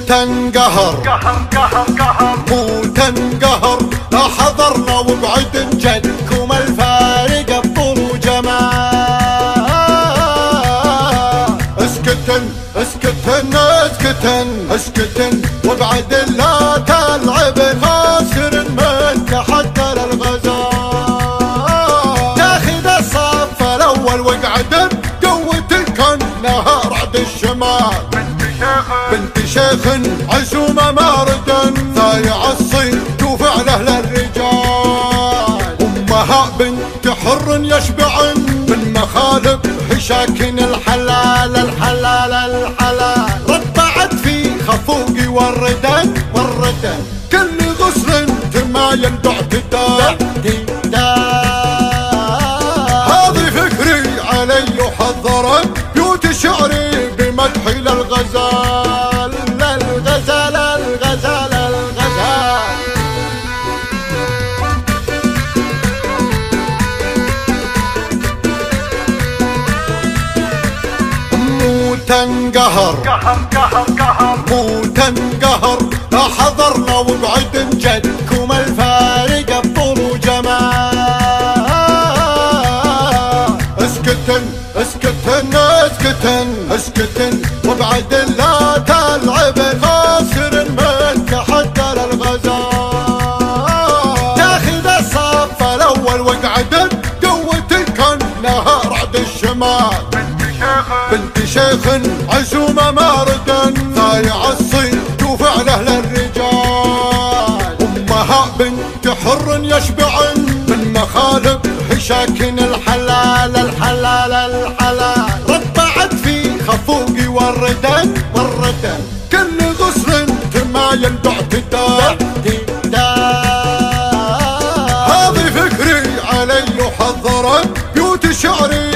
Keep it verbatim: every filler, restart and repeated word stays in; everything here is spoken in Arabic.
تنقهر مو تنقهر، لا حضرنا وبعد جدكم الفارق الطول وجمال. اسكتن اسكتن اسكتن اسكتن وبعد لا تلعب، خاسر من تحدى للغزال. تاخذ الصف الاول واقعد بقوتك كانها رعد الشمال. بنت شيخ عزومة ماردا، ضايع الصيد وفعله للرجال. أمها بنت حر يشبعن من مخالب حشاكن الحلال الحلال الحلال. ربعت في خفوقي وردن وردن، كل غصن تمايل باعتدال. هذه فكري علي وحضرت بيوت شعري بمدحي للغزال للغزال الغزال الغزال. مو تنقهر مو تنقهر، لا حضرنا وبعد جدكم الفارق الطول وجمال. اسكتن اسكتن اسكتن اسكتن وبعد لا تلعب، خاسر من تحدى للغزال. تاخذ الصف الاول واقعد بقوتك كانها رعد الشمال. بنت شيخ عزومة ماردا، ضايع الصيد وفعله للرجال. أمها بنت حر يشبعن من مخالب حشاكن الحلال الحلال الحلال. ربعت في خفوقي وردن وردن، كل غصن تمايل باعتدال. هذه فكري علي وحضرت بيوت شعري